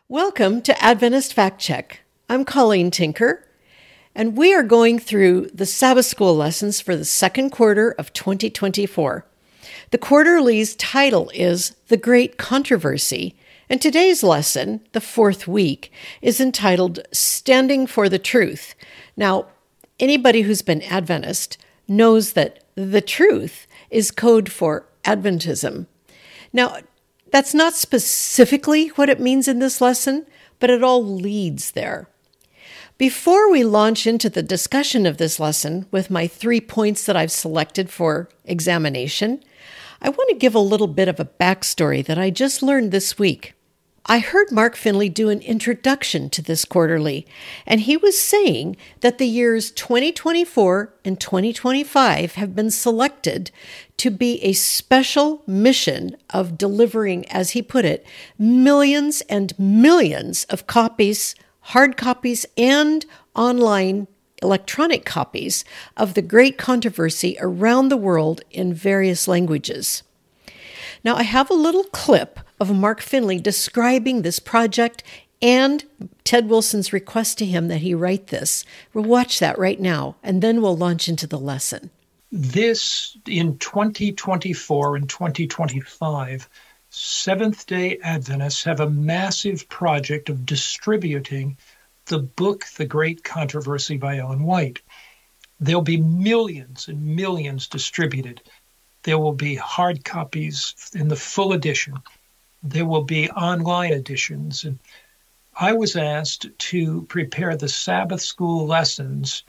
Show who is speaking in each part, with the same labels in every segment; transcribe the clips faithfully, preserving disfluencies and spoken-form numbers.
Speaker 1: Welcome to Adventist Fact Check. I'm Colleen Tinker, and we are going through the Sabbath School lessons for the second quarter of twenty twenty-four. The quarterly's title is The Great Controversy, and today's lesson, the fourth week, is entitled Standing for the Truth. Now, anybody who's been Adventist knows that the truth is code for Adventism. Now, that's not specifically what it means in this lesson, but it all leads there. Before we launch into the discussion of this lesson with my three points that I've selected for examination, I want to give a little bit of a backstory that I just learned this week. I heard Mark Finley do an introduction to this quarterly, and he was saying that the years twenty twenty-four and twenty twenty-five have been selected to be a special mission of delivering, as he put it, millions and millions of copies, hard copies, and online electronic copies of the Great Controversy around the world in various languages. Now, I have a little clip of Mark Finley describing this project and Ted Wilson's request to him that he write this. We'll watch that right now, and then we'll launch into the lesson.
Speaker 2: This, in twenty twenty-four and twenty twenty-five, Seventh-day Adventists have a massive project of distributing the book, The Great Controversy by Ellen White. There'll be millions and millions distributed. There will be hard copies in the full edition. There will be online editions. And I was asked to prepare the Sabbath School lessons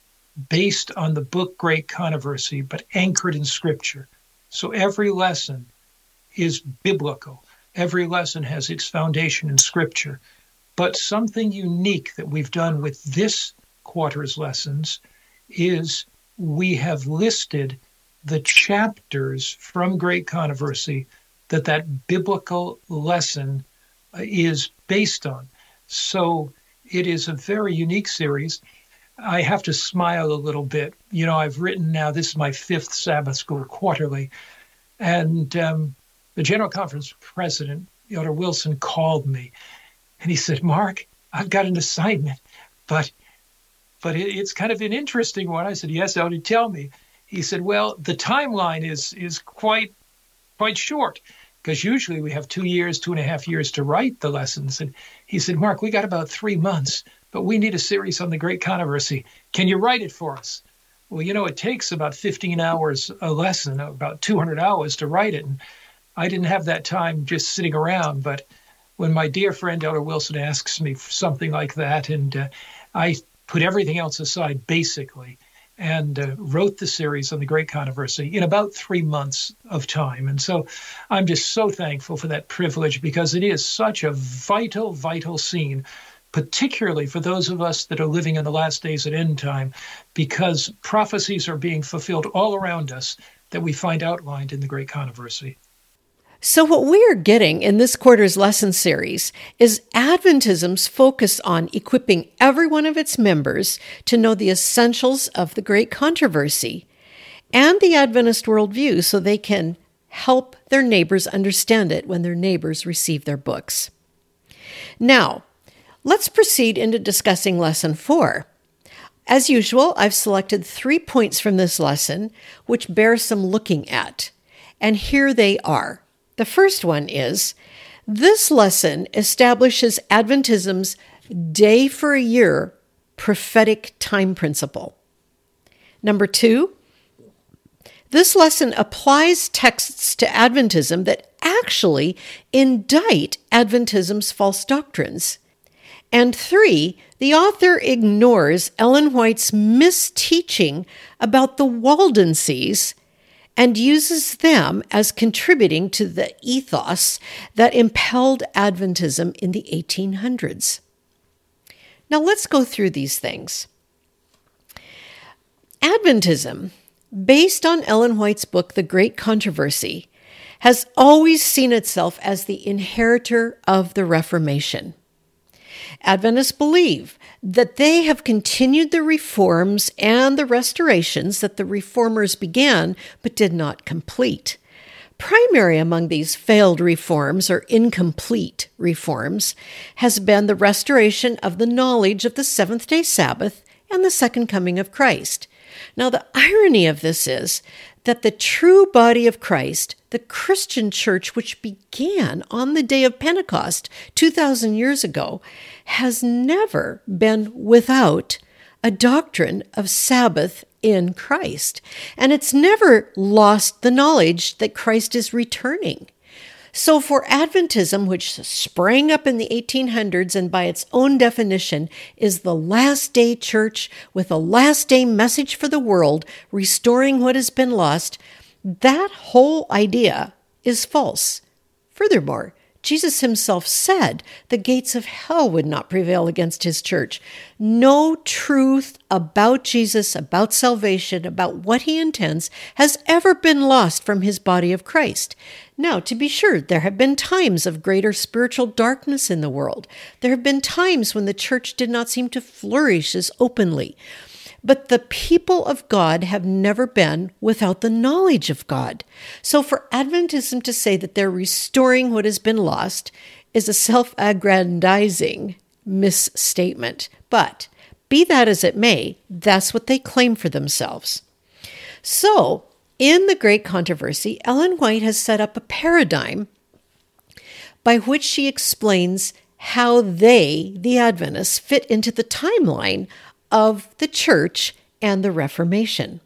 Speaker 2: based on the book Great Controversy, but anchored in Scripture. So every lesson is biblical. Every lesson has its foundation in Scripture. But something unique that we've done with this quarter's lessons is we have listed the chapters from Great Controversy that that biblical lesson is based on. So it is a very unique series. I have to smile a little bit. You know, I've written now, this is my fifth Sabbath School quarterly, and um, the General Conference president, Elder Wilson, called me, and he said, "Mark, I've got an assignment, but but it, it's kind of an interesting one." I said, "Yes, Elder, tell me." He said, "Well, the timeline is is quite quite short, because usually we have two years, two and a half years to write the lessons." And he said, "Mark, we got about three months, but we need a series on the Great Controversy. Can you write it for us?" Well, you know, it takes about fifteen hours a lesson, about two hundred hours to write it. And I didn't have that time just sitting around. But when my dear friend Elder Wilson asks me for something like that, and uh, I put everything else aside, basically, and uh, wrote the series on the Great Controversy in about three months of time. And so I'm just so thankful for that privilege, because it is such a vital, vital scene, particularly for those of us that are living in the last days at end time, because prophecies are being fulfilled all around us that we find outlined in the Great Controversy.
Speaker 1: So what we are getting in this quarter's lesson series is Adventism's focus on equipping every one of its members to know the essentials of the Great Controversy and the Adventist worldview, so they can help their neighbors understand it when their neighbors receive their books. Now, let's proceed into discussing Lesson four. As usual, I've selected three points from this lesson which bear some looking at, and here they are. The first one is, this lesson establishes Adventism's day for a year prophetic time principle. Number two, this lesson applies texts to Adventism that actually indict Adventism's false doctrines. And three, the author ignores Ellen White's misteaching about the Waldenses and uses them as contributing to the ethos that impelled Adventism in the eighteen hundreds. Now let's go through these things. Adventism, based on Ellen White's book, The Great Controversy, has always seen itself as the inheritor of the Reformation. Adventists believe that they have continued the reforms and the restorations that the reformers began but did not complete, Primary among these failed reforms or incomplete reforms has been the restoration of the knowledge of the seventh-day Sabbath and the second coming of Christ. Now, the irony of this is that the true body of Christ, the Christian church, which began on the day of Pentecost two thousand years ago, has never been without a doctrine of Sabbath in Christ. And it's never lost the knowledge that Christ is returning. So for Adventism, which sprang up in the eighteen hundreds and by its own definition is the last day church with a last day message for the world, restoring what has been lost, that whole idea is false. Furthermore, Jesus himself said the gates of hell would not prevail against his church. No truth about Jesus, about salvation, about what he intends, has ever been lost from his body of Christ. Now, to be sure, there have been times of greater spiritual darkness in the world. There have been times when the church did not seem to flourish as openly. But the people of God have never been without the knowledge of God. So for Adventism to say that they're restoring what has been lost is a self-aggrandizing misstatement. But be that as it may, that's what they claim for themselves. So in the Great Controversy, Ellen White has set up a paradigm by which she explains how they, the Adventists, fit into the timeline of the church and the Reformation.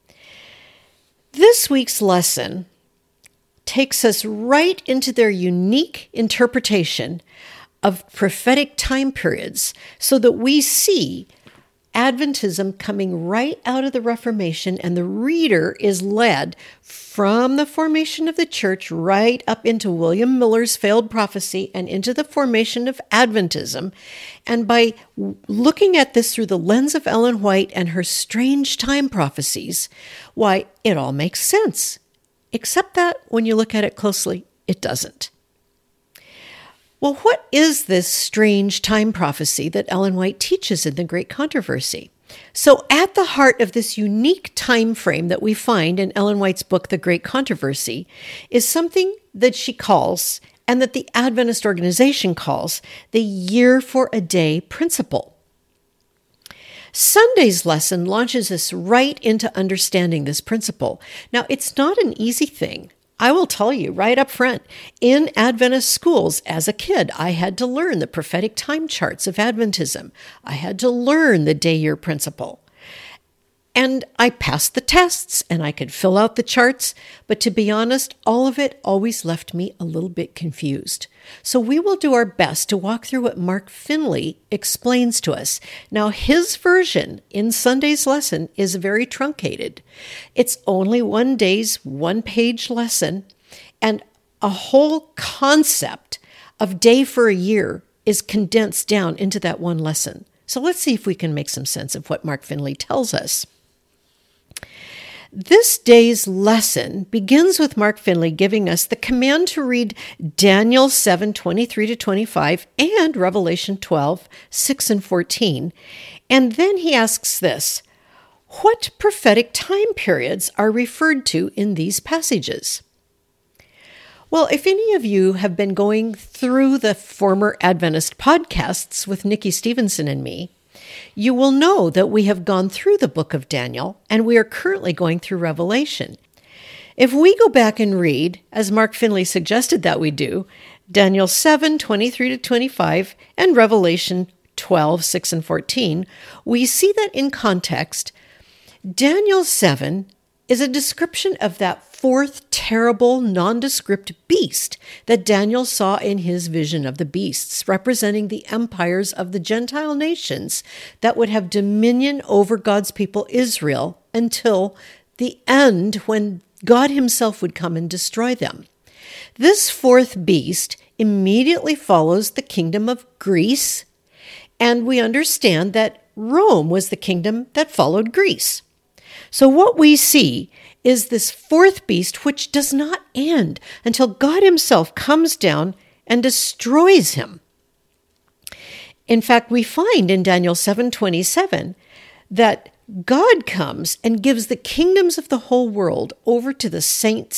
Speaker 1: This week's lesson takes us right into their unique interpretation of prophetic time periods so that we see Adventism coming right out of the Reformation, and the reader is led from the formation of the church right up into William Miller's failed prophecy and into the formation of Adventism. And by looking at this through the lens of Ellen White and her strange time prophecies, why, it all makes sense. Except that when you look at it closely, it doesn't. Well, what is this strange time prophecy that Ellen White teaches in the Great Controversy? So at the heart of this unique time frame that we find in Ellen White's book, The Great Controversy, is something that she calls, and that the Adventist organization calls, the year for a day principle. Sunday's lesson launches us right into understanding this principle. Now, it's not an easy thing. I will tell you right up front, in Adventist schools as a kid, I had to learn the prophetic time charts of Adventism. I had to learn the day-year principle. And I passed the tests and I could fill out the charts, but to be honest, all of it always left me a little bit confused. So we will do our best to walk through what Mark Finley explains to us. Now, his version in Sunday's lesson is very truncated. It's only one day's one-page lesson, and a whole concept of day for a year is condensed down into that one lesson. So let's see if we can make some sense of what Mark Finley tells us. This day's lesson begins with Mark Finley giving us the command to read Daniel seven, twenty-three to twenty-five and Revelation twelve, six and fourteen. And then he asks this: what prophetic time periods are referred to in these passages? Well, if any of you have been going through the former Adventist podcasts with Nikki Stevenson and me, you will know that we have gone through the book of Daniel, and we are currently going through Revelation. If we go back and read, as Mark Finley suggested that we do, Daniel seven, twenty-three to twenty-five, and Revelation twelve, six and fourteen, we see that in context, Daniel seven is a description of that fourth terrible nondescript beast that Daniel saw in his vision of the beasts, representing the empires of the Gentile nations that would have dominion over God's people Israel until the end, when God himself would come and destroy them. This fourth beast immediately follows the kingdom of Greece, and we understand that Rome was the kingdom that followed Greece. So what we see is this fourth beast, which does not end until God himself comes down and destroys him. In fact, we find in Daniel seven twenty-seven that God comes and gives the kingdoms of the whole world over to the saints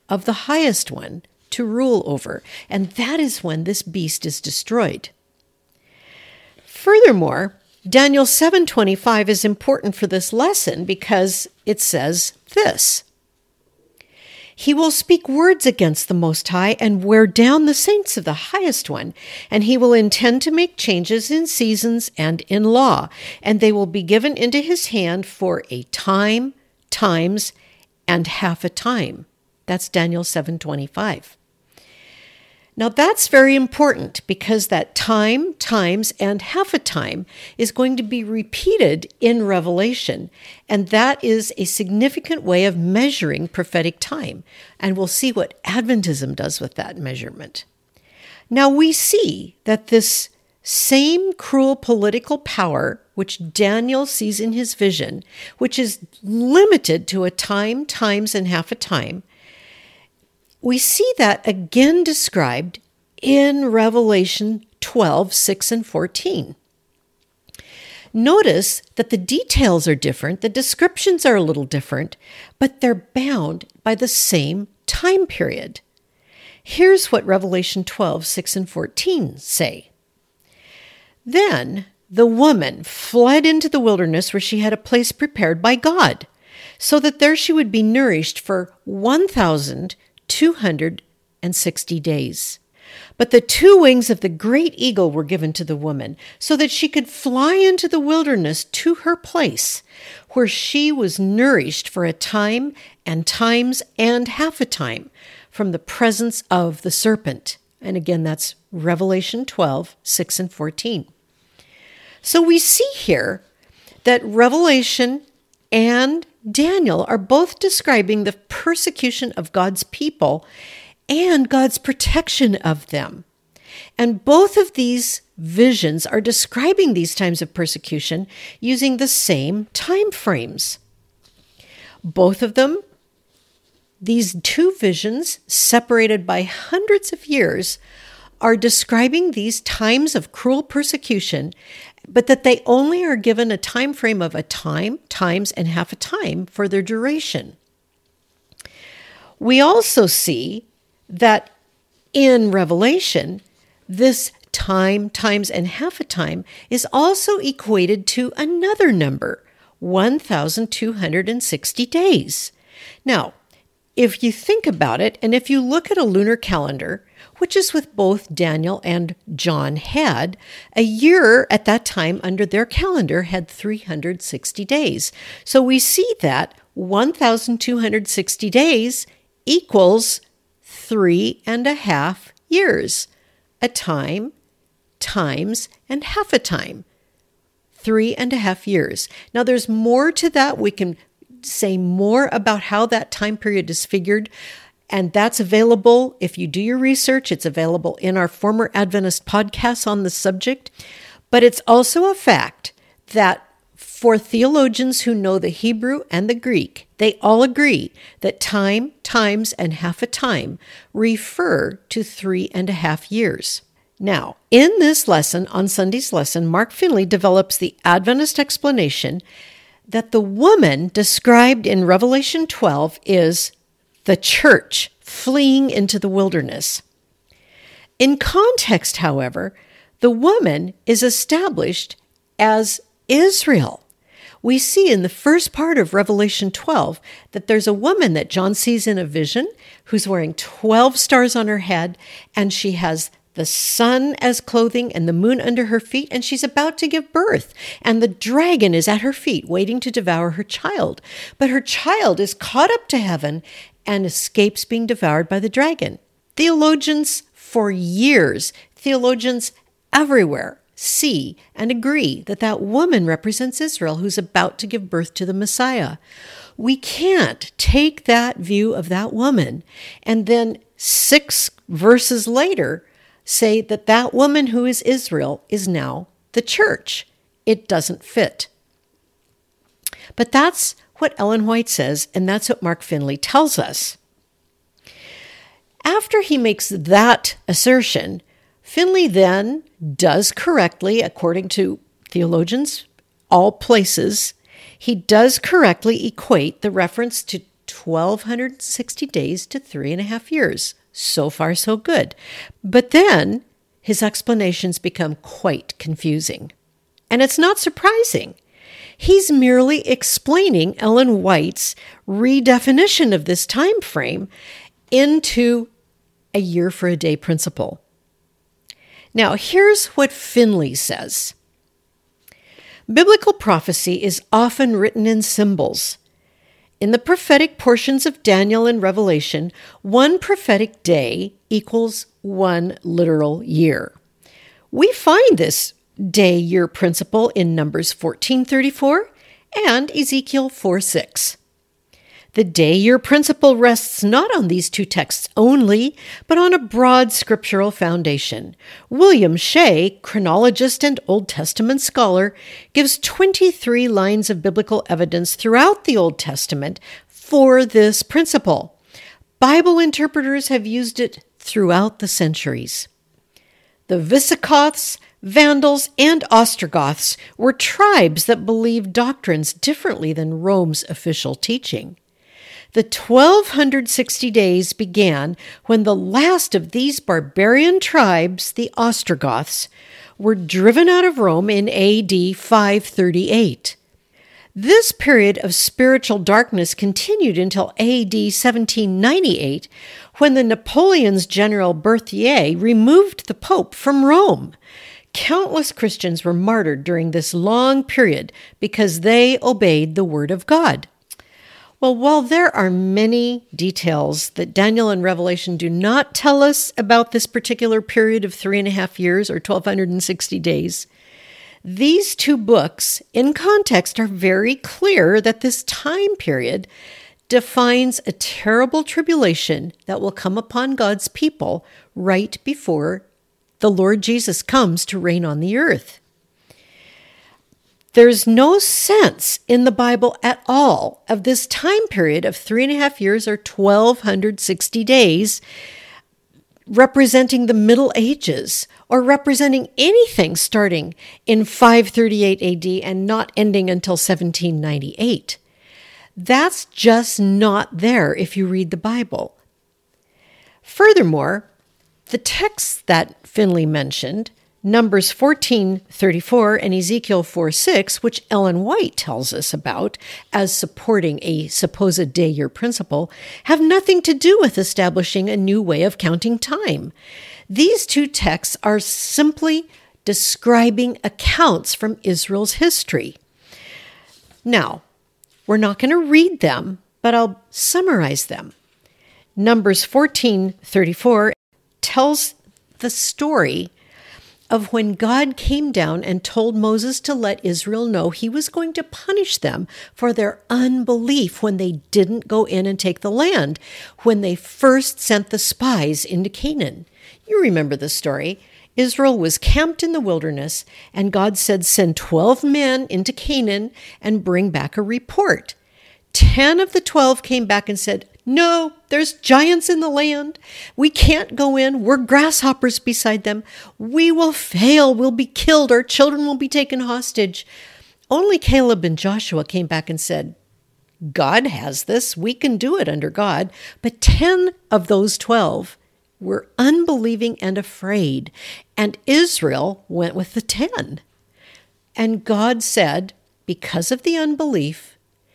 Speaker 1: of the highest one to rule over, and that is when this beast is destroyed. Furthermore, Daniel seven twenty-five is important for this lesson because it says this: "He will speak words against the Most High and wear down the saints of the Highest One, and he will intend to make changes in seasons and in law, and they will be given into his hand for a time, times, and half a time." That's Daniel seven twenty-five. Now that's very important because that time, times, and half a time is going to be repeated in Revelation, and that is a significant way of measuring prophetic time, and we'll see what Adventism does with that measurement. Now we see that this same cruel political power which Daniel sees in his vision, which is limited to a time, times, and half a time, we see that again described in Revelation twelve, six, and fourteen. Notice that the details are different, the descriptions are a little different, but they're bound by the same time period. Here's what Revelation twelve, six, and fourteen say. "Then the woman fled into the wilderness where she had a place prepared by God, so that there she would be nourished for one thousand two hundred sixty days. But the two wings of the great eagle were given to the woman, so that she could fly into the wilderness to her place, where she was nourished for a time and times and half a time from the presence of the serpent." And again, that's Revelation twelve, six, and fourteen. So we see here that Revelation and Daniel are both describing the persecution of God's people and God's protection of them. And both of these visions are describing these times of persecution using the same time frames. Both of them, these two visions, separated by hundreds of years, are describing these times of cruel persecution, but that they only are given a time frame of a time, times, and half a time for their duration. We also see that in Revelation, this time, times, and half a time is also equated to another number, one thousand two hundred sixty days. Now, if you think about it, and if you look at a lunar calendar, which is what both Daniel and John had, a year at that time under their calendar had three hundred sixty days. So we see that one thousand two hundred sixty days equals three and a half years. A time, times, and half a time. Three and a half years. Now there's more to that. We can say more about how that time period is figured, and that's available. If you do your research, it's available in our former Adventist podcasts on the subject. But it's also a fact that for theologians who know the Hebrew and the Greek, they all agree that time, times, and half a time refer to three and a half years. Now, in this lesson, on Sunday's lesson, Mark Finley develops the Adventist explanation that the woman described in Revelation twelve is the church fleeing into the wilderness. In context, however, the woman is established as Israel. We see in the first part of Revelation twelve that there's a woman that John sees in a vision who's wearing twelve stars on her head, and she has the sun as clothing and the moon under her feet, and she's about to give birth, and the dragon is at her feet waiting to devour her child. But her child is caught up to heaven and escapes being devoured by the dragon. Theologians for years, theologians everywhere, see and agree that that woman represents Israel who's about to give birth to the Messiah. We can't take that view of that woman and then six verses later say that that woman who is Israel is now the church. It doesn't fit. But that's what Ellen White says, and that's what Mark Finley tells us. After he makes that assertion, Finley then does correctly, according to theologians, all places, he does correctly equate the reference to twelve sixty days to three and a half years. So far, so good. But then his explanations become quite confusing. And it's not surprising. He's merely explaining Ellen White's redefinition of this time frame into a year for a day principle. Now, here's what Finley says. Biblical prophecy is often written in symbols. In the prophetic portions of Daniel and Revelation, one prophetic day equals one literal year. We find this day-year principle in Numbers fourteen thirty-four and Ezekiel four six. The day-year principle rests not on these two texts only, but on a broad scriptural foundation. William Shea, chronologist and Old Testament scholar, gives twenty-three lines of biblical evidence throughout the Old Testament for this principle. Bible interpreters have used it throughout the centuries. The Visigoths, Vandals, and Ostrogoths were tribes that believed doctrines differently than Rome's official teaching. The twelve sixty days began when the last of these barbarian tribes, the Ostrogoths, were driven out of Rome in A D five thirty-eight. This period of spiritual darkness continued until A D seventeen ninety-eight, when the Napoleon's general Berthier removed the Pope from Rome. Countless Christians were martyred during this long period because they obeyed the Word of God. Well, while there are many details that Daniel and Revelation do not tell us about this particular period of three and a half years or twelve sixty days, these two books in context are very clear that this time period defines a terrible tribulation that will come upon God's people right before the Lord Jesus comes to reign on the earth. There's no sense in the Bible at all of this time period of three and a half years or twelve sixty days representing the Middle Ages or representing anything starting in five thirty-eight A D and not ending until seventeen ninety-eight. That's just not there if you read the Bible. Furthermore, the texts that Finley mentioned, Numbers fourteen thirty-four and Ezekiel four six, which Ellen White tells us about as supporting a supposed day-year principle, have nothing to do with establishing a new way of counting time. These two texts are simply describing accounts from Israel's history. Now, we're not going to read them, but I'll summarize them. Numbers fourteen thirty-four tells the story of when God came down and told Moses to let Israel know he was going to punish them for their unbelief when they didn't go in and take the land, when they first sent the spies into Canaan. You remember the story. Israel was camped in the wilderness, and God said, send twelve men into Canaan and bring back a report. Ten of the twelve came back and said, no, there's giants in the land. We can't go in. We're grasshoppers beside them. We will fail. We'll be killed. Our children will be taken hostage. Only Caleb and Joshua came back and said, God has this. We can do it under God. But ten of those twelve were unbelieving and afraid, and Israel went with the ten. And God said, because of the unbelief,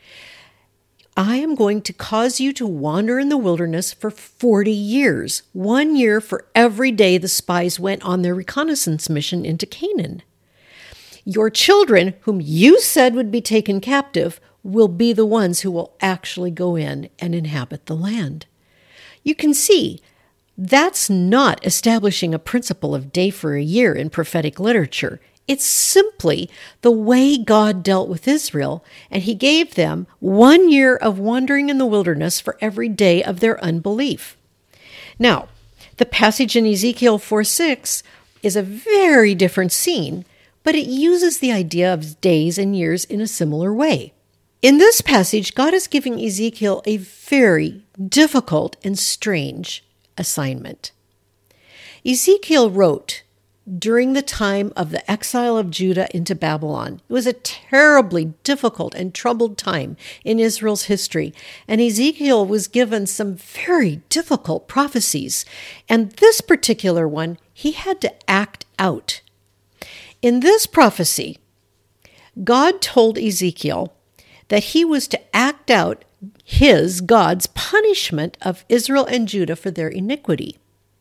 Speaker 1: I am going to cause you to wander in the wilderness for forty years, one year for every day the spies went on their reconnaissance mission into Canaan. Your children, whom you said would be taken captive, will be the ones who will actually go in and inhabit the land. You can see that's not establishing a principle of day for a year in prophetic literature. It's simply the way God dealt with Israel, and he gave them one year of wandering in the wilderness for every day of their unbelief. Now, the passage in Ezekiel four six is a very different scene, but it uses the idea of days and years in a similar way. In this passage, God is giving Ezekiel a very difficult and strange assignment. Ezekiel wrote during the time of the exile of Judah into Babylon. It was a terribly difficult and troubled time in Israel's history, and Ezekiel was given some very difficult prophecies. And this particular one, he had to act out. In this prophecy, God told Ezekiel that he was to act out his, God's, punishment of Israel and Judah for their iniquity.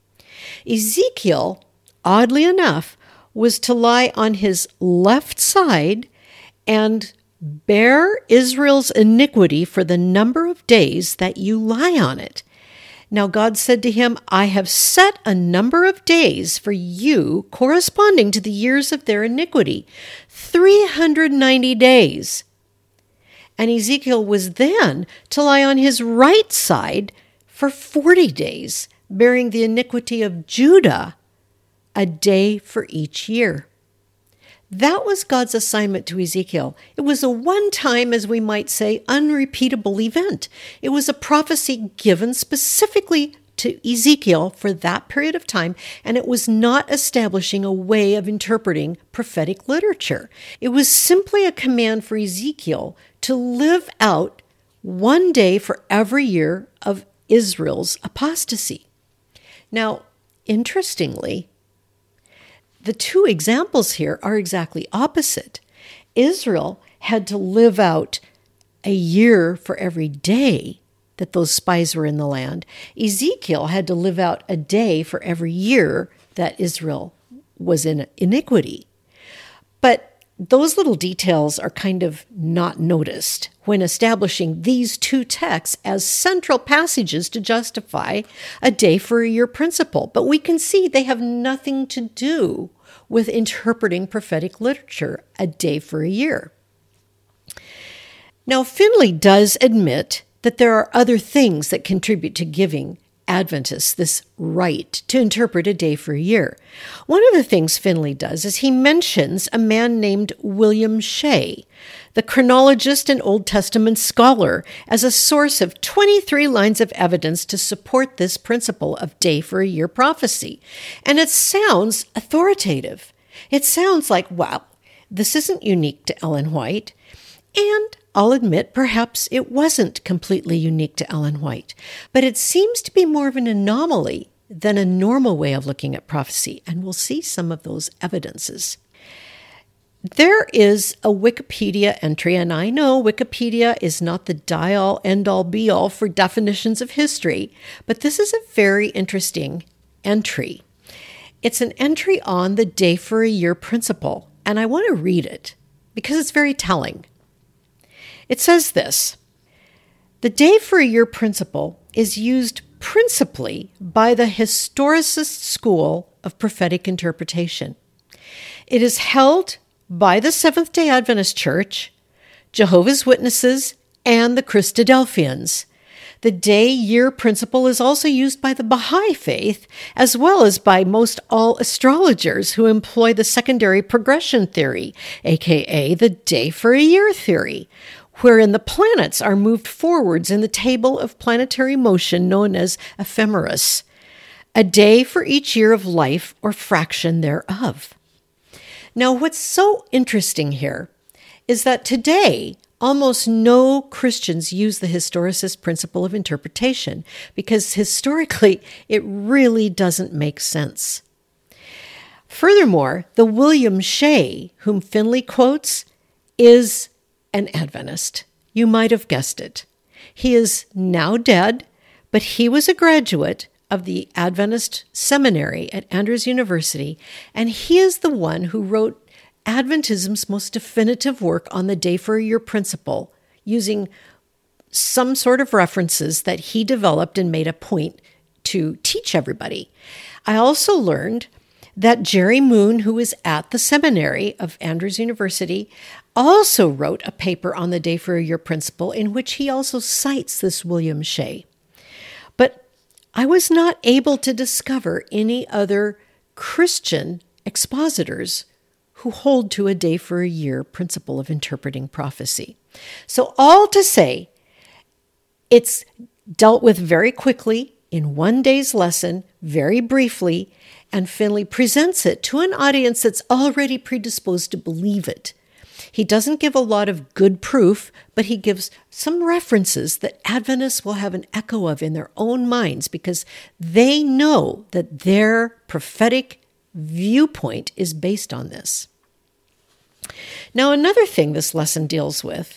Speaker 1: Ezekiel, oddly enough, was to lie on his left side and bear Israel's iniquity for the number of days that you lie on it. Now God said to him, I have set a number of days for you corresponding to the years of their iniquity, three hundred ninety days. And Ezekiel was then to lie on his right side for forty days, bearing the iniquity of Judah, a day for each year. That was God's assignment to Ezekiel. It was a one-time, as we might say, unrepeatable event. It was a prophecy given specifically to Ezekiel for that period of time, and it was not establishing a way of interpreting prophetic literature. It was simply a command for Ezekiel to live out one day for every year of Israel's apostasy. Now, interestingly, the two examples here are exactly opposite. Israel had to live out a year for every day that those spies were in the land. Ezekiel had to live out a day for every year that Israel was in iniquity. But those little details are kind of not noticed when establishing these two texts as central passages to justify a day for a year principle. But we can see they have nothing to do with interpreting prophetic literature a day for a year. Now, Finley does admit that there are other things that contribute to giving Adventists this right to interpret a day for a year. One of the things Finley does is he mentions a man named William Shea, the chronologist and Old Testament scholar, as a source of twenty-three lines of evidence to support this principle of day for a year prophecy. And it sounds authoritative. It sounds like, wow, this isn't unique to Ellen White. And I'll admit, perhaps it wasn't completely unique to Ellen White, but it seems to be more of an anomaly than a normal way of looking at prophecy, and we'll see some of those evidences. There is a Wikipedia entry, and I know Wikipedia is not the die-all, end-all, be-all for definitions of history, but this is a very interesting entry. It's an entry on the day for a year principle, and I want to read it because it's very telling. It says this: the day for a year principle is used principally by the historicist school of prophetic interpretation. It is held by the Seventh-day Adventist Church, Jehovah's Witnesses, and the Christadelphians. The day-year principle is also used by the Baha'i faith, as well as by most all astrologers who employ the secondary progression theory, aka the day-for-a-year theory, wherein the planets are moved forwards in the table of planetary motion known as ephemeris, a day for each year of life or fraction thereof. Now, what's so interesting here is that today, almost no Christians use the historicist principle of interpretation because historically it really doesn't make sense. Furthermore, the William Shea, whom Finley quotes, is an Adventist. You might have guessed it. He is now dead, but he was a graduate of the Adventist Seminary at Andrews University, and he is the one who wrote Adventism's most definitive work on the day for a year principle, using some sort of references that he developed and made a point to teach everybody. I also learned that Jerry Moon, who was at the seminary of Andrews University, also wrote a paper on the day for a year principle in which he also cites this William Shea. But I was not able to discover any other Christian expositors who hold to a day for a year principle of interpreting prophecy. So all to say, it's dealt with very quickly in one day's lesson, very briefly, and Finley presents it to an audience that's already predisposed to believe it. He doesn't give a lot of good proof, but he gives some references that Adventists will have an echo of in their own minds because they know that their prophetic viewpoint is based on this. Now, another thing this lesson deals with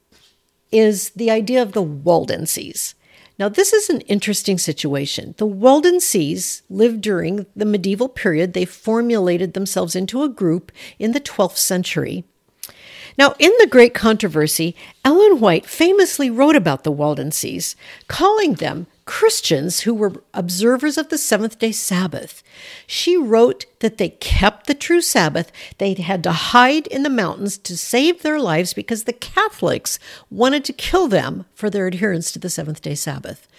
Speaker 1: is the idea of the Waldenses. Now, this is an interesting situation. The Waldenses lived during the medieval period. They formulated themselves into a group in the twelfth century. Now, in The Great Controversy, Ellen White famously wrote about the Waldenses, calling them Christians who were observers of the seventh-day Sabbath. She wrote that they kept the true Sabbath. They had to hide in the mountains to save their lives because the Catholics wanted to kill them for their adherence to the seventh-day Sabbath.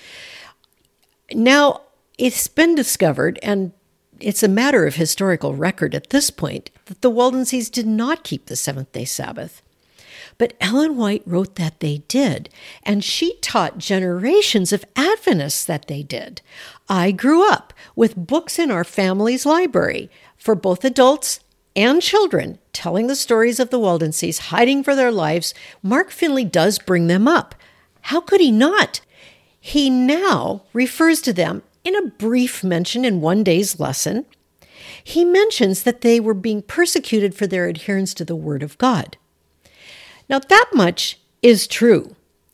Speaker 1: Now, it's been discovered, and it's a matter of historical record at this point, that the Waldenses did not keep the seventh-day Sabbath. But Ellen White wrote that they did, and she taught generations of Adventists that they did. I grew up with books in our family's library for both adults and children telling the stories of the Waldenses hiding for their lives. Mark Finley does bring them up. How could he not? He now refers to them in a brief mention in one day's lesson. He mentions that they were being persecuted for their adherence to the Word of God. Now, that much is true.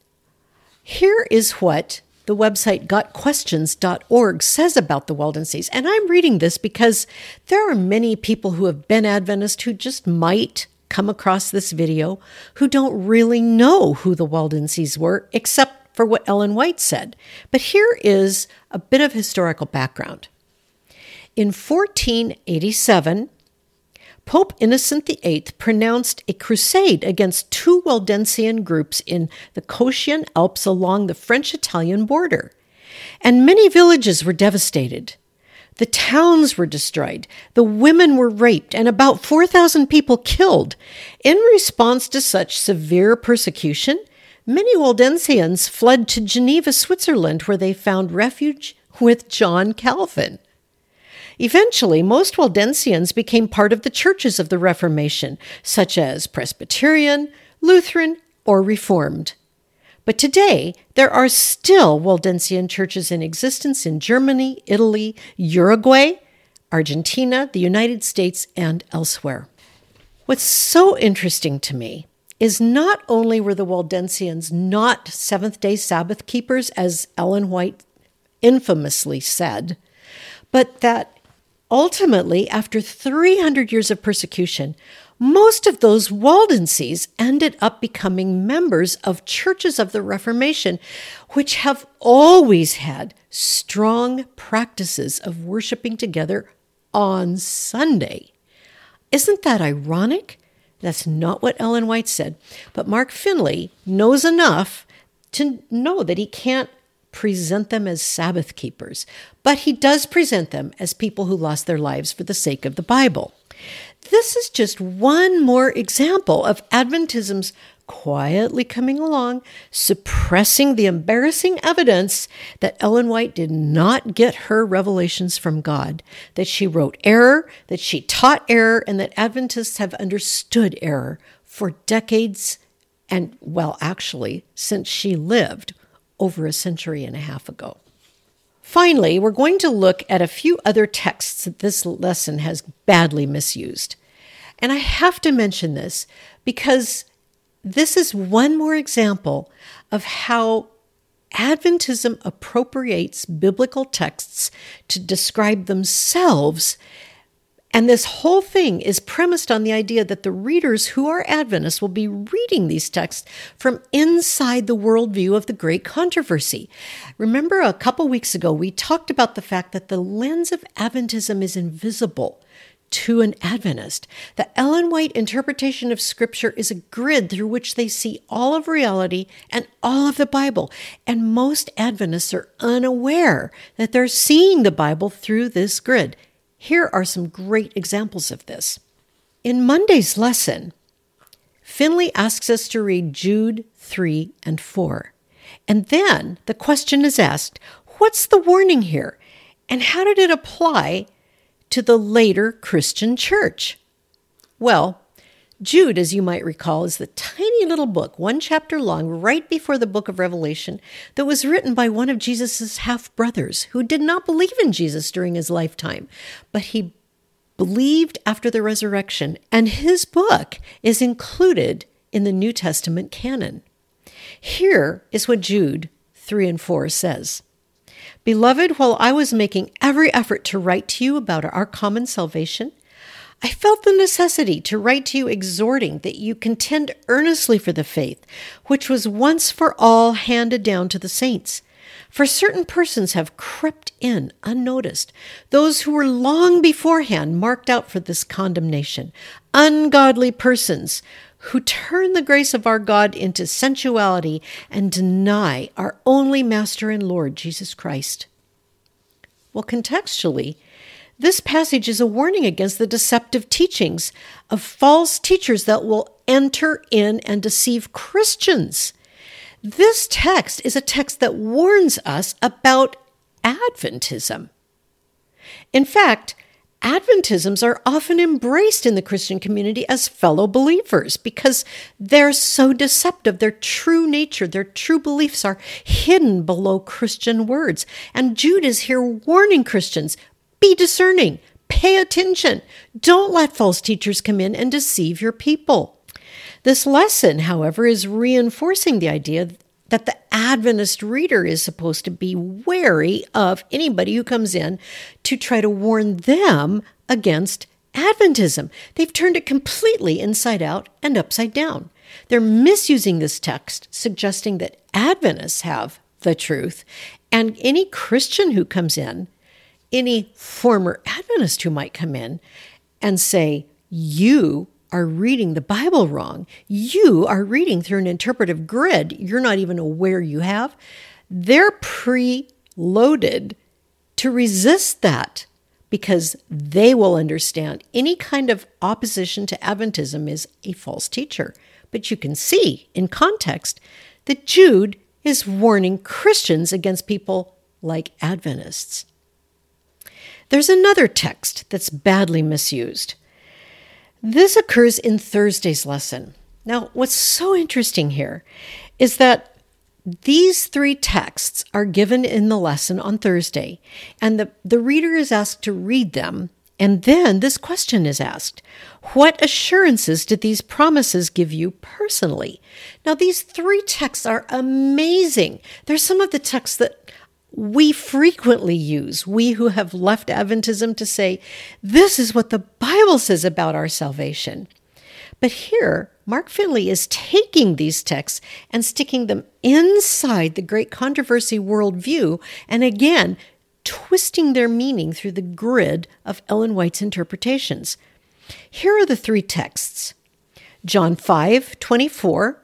Speaker 1: Here is what the website got questions dot org says about the Waldenses. And I'm reading this because there are many people who have been Adventist who just might come across this video who don't really know who the Waldenses were, except for what Ellen White said. But here is a bit of historical background. In fourteen eighty-seven, Pope Innocent the Eighth pronounced a crusade against two Waldensian groups in the Cottian Alps along the French-Italian border, and many villages were devastated. The towns were destroyed, the women were raped, and about four thousand people killed. In response to such severe persecution, many Waldensians fled to Geneva, Switzerland, where they found refuge with John Calvin. Eventually, most Waldensians became part of the churches of the Reformation, such as Presbyterian, Lutheran, or Reformed. But today, there are still Waldensian churches in existence in Germany, Italy, Uruguay, Argentina, the United States, and elsewhere. What's so interesting to me is not only were the Waldensians not seventh-day Sabbath keepers, as Ellen White infamously said, but that ultimately, after three hundred years of persecution, most of those Waldenses ended up becoming members of churches of the Reformation, which have always had strong practices of worshiping together on Sunday. Isn't that ironic? That's not what Ellen White said. But Mark Finley knows enough to know that he can't present them as Sabbath keepers, but he does present them as people who lost their lives for the sake of the Bible. This is just one more example of Adventism's quietly coming along, suppressing the embarrassing evidence that Ellen White did not get her revelations from God, that she wrote error, that she taught error, and that Adventists have understood error for decades, and, well, actually, since she lived over a century and a half ago. Finally, we're going to look at a few other texts that this lesson has badly misused. And I have to mention this because this is one more example of how Adventism appropriates biblical texts to describe themselves. And this whole thing is premised on the idea that the readers who are Adventists will be reading these texts from inside the worldview of the Great Controversy. Remember, a couple weeks ago, we talked about the fact that the lens of Adventism is invisible to an Adventist. The Ellen White interpretation of Scripture is a grid through which they see all of reality and all of the Bible. And most Adventists are unaware that they're seeing the Bible through this grid. Here are some great examples of this. In Monday's lesson, Finley asks us to read Jude three and four. And then the question is asked, what's the warning here? And how did it apply to the later Christian church? Well, Jude, as you might recall, is the tiny little book, one chapter long, right before the book of Revelation, that was written by one of Jesus' half-brothers who did not believe in Jesus during his lifetime, but he believed after the resurrection, and his book is included in the New Testament canon. Here is what Jude three and four says. Beloved, while I was making every effort to write to you about our common salvation, I felt the necessity to write to you exhorting that you contend earnestly for the faith, which was once for all handed down to the saints. For certain persons have crept in unnoticed, those who were long beforehand marked out for this condemnation, ungodly persons who turn the grace of our God into sensuality and deny our only Master and Lord, Jesus Christ. Well, contextually, this passage is a warning against the deceptive teachings of false teachers that will enter in and deceive Christians. This text is a text that warns us about Adventism. In fact, Adventisms are often embraced in the Christian community as fellow believers because they're so deceptive. Their true nature, their true beliefs are hidden below Christian words. And Jude is here warning Christians, be discerning, pay attention. Don't let false teachers come in and deceive your people. This lesson, however, is reinforcing the idea that the Adventist reader is supposed to be wary of anybody who comes in to try to warn them against Adventism. They've turned it completely inside out and upside down. They're misusing this text, suggesting that Adventists have the truth, and any Christian who comes in, any former Adventist who might come in and say, you are reading the Bible wrong. You are reading through an interpretive grid you're not even aware you have. They're pre-loaded to resist that because they will understand any kind of opposition to Adventism is a false teacher. But you can see in context that Jude is warning Christians against people like Adventists. There's another text that's badly misused. This occurs in Thursday's lesson. Now, what's so interesting here is that these three texts are given in the lesson on Thursday, and the, the reader is asked to read them, and then this question is asked. What assurances did these promises give you personally? Now, these three texts are amazing. They're some of the texts that we frequently use, we who have left Adventism, to say, this is what the Bible says about our salvation. But here, Mark Finley is taking these texts and sticking them inside the great controversy worldview, and again, twisting their meaning through the grid of Ellen White's interpretations. Here are the three texts. John five twenty-four,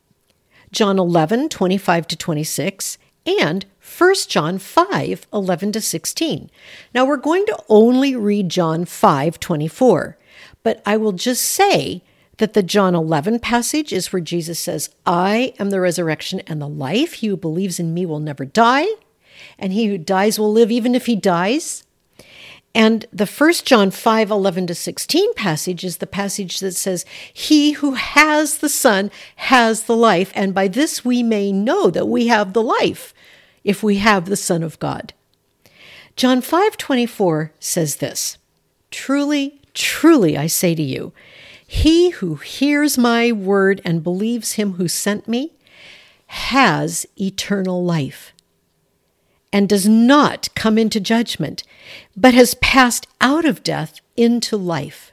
Speaker 1: John eleven twenty-five to twenty-six, and First John five eleven to sixteen. Now we're going to only read John five twenty-four, but I will just say that the John eleven passage is where Jesus says, I am the resurrection and the life. He who believes in me will never die, and he who dies will live even if he dies. And the First John five eleven to sixteen passage is the passage that says, he who has the Son has the life, and by this we may know that we have the life, if we have the Son of God. John five twenty-four says this, Truly, truly, I say to you, he who hears my word and believes him who sent me has eternal life and does not come into judgment, but has passed out of death into life.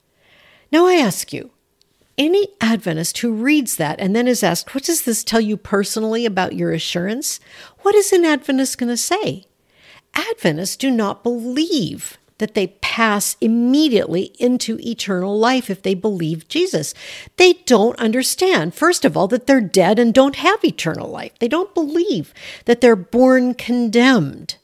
Speaker 1: Now I ask you, any Adventist who reads that and then is asked, what does this tell you personally about your assurance? What is an Adventist going to say? Adventists do not believe that they pass immediately into eternal life if they believe Jesus. They don't understand, first of all, that they're dead and don't have eternal life. They don't believe that they're born condemned.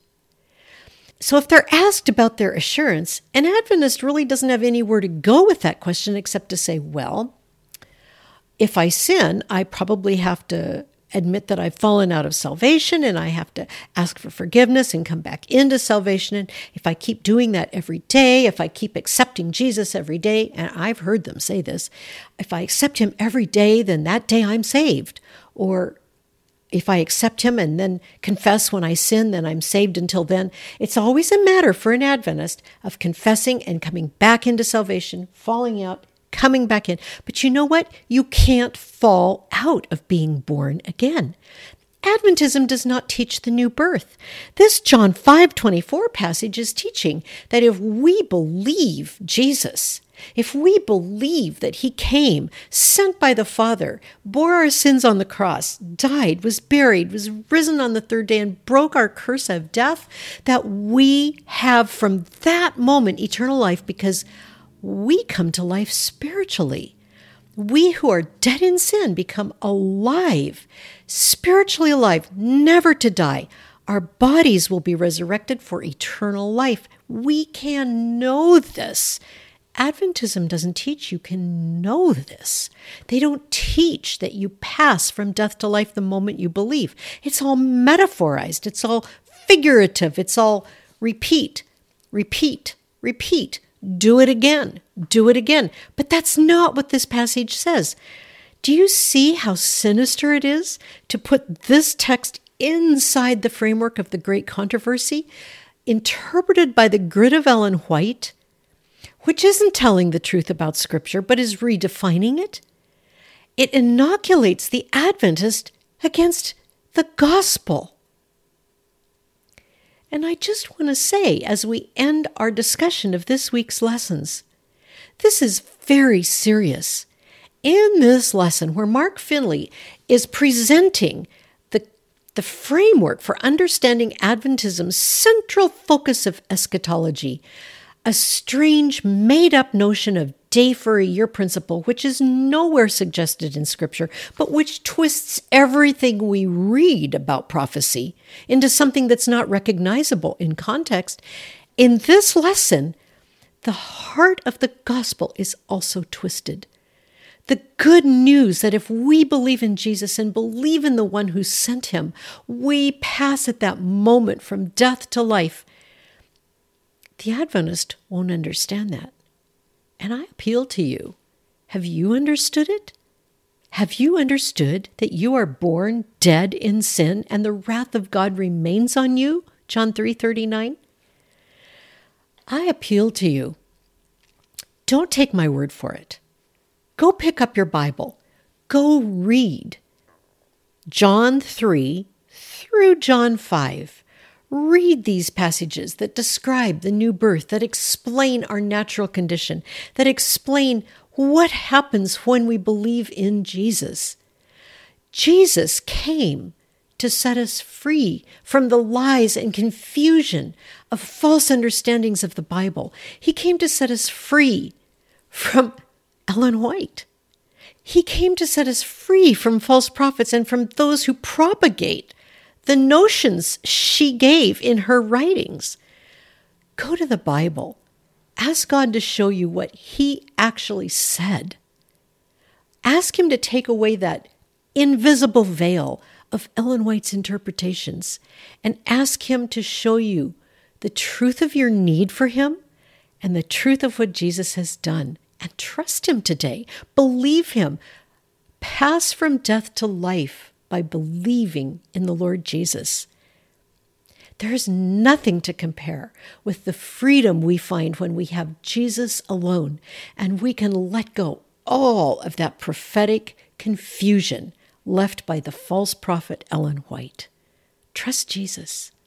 Speaker 1: So if they're asked about their assurance, an Adventist really doesn't have anywhere to go with that question except to say, well, if I sin, I probably have to admit that I've fallen out of salvation and I have to ask for forgiveness and come back into salvation. And if I keep doing that every day, if I keep accepting Jesus every day, and I've heard them say this, if I accept him every day, then that day I'm saved. Or if I accept him and then confess when I sin, then I'm saved until then. It's always a matter for an Adventist of confessing and coming back into salvation, falling out, coming back in. But you know what? You can't fall out of being born again. Adventism does not teach the new birth. This John five twenty-four passage is teaching that if we believe Jesus, if we believe that he came, sent by the Father, bore our sins on the cross, died, was buried, was risen on the third day, and broke our curse of death, that we have from that moment eternal life because we come to life spiritually. We who are dead in sin become alive, spiritually alive, never to die. Our bodies will be resurrected for eternal life. We can know this. Adventism doesn't teach you can know this. They don't teach that you pass from death to life the moment you believe. It's all metaphorized. It's all figurative. It's all repeat, repeat, repeat. Do it again. Do it again. But that's not what this passage says. Do you see how sinister it is to put this text inside the framework of the great controversy, interpreted by the grid of Ellen White, which isn't telling the truth about Scripture, but is redefining it? It inoculates the Adventist against the gospel. And I just want to say, as we end our discussion of this week's lessons, this is very serious. In this lesson, where Mark Finley is presenting the, the framework for understanding Adventism's central focus of eschatology, a strange, made-up notion of day for a year principle, which is nowhere suggested in Scripture, but which twists everything we read about prophecy into something that's not recognizable in context. In this lesson, the heart of the gospel is also twisted. The good news that if we believe in Jesus and believe in the one who sent him, we pass at that moment from death to life. The Adventist won't understand that. And I appeal to you. Have you understood it? Have you understood that you are born dead in sin and the wrath of God remains on you? John three thirty-nine. I appeal to you. Don't take my word for it. Go pick up your Bible. Go read John three through John five. Read these passages that describe the new birth, that explain our natural condition, that explain what happens when we believe in Jesus. Jesus came to set us free from the lies and confusion of false understandings of the Bible. He came to set us free from Ellen White. He came to set us free from false prophets and from those who propagate the notions she gave in her writings. Go to the Bible. Ask God to show you what he actually said. Ask him to take away that invisible veil of Ellen White's interpretations and ask him to show you the truth of your need for him and the truth of what Jesus has done. And trust him today. Believe him. Pass from death to life by believing in the Lord Jesus. There is nothing to compare with the freedom we find when we have Jesus alone, and we can let go all of that prophetic confusion left by the false prophet Ellen White. Trust Jesus.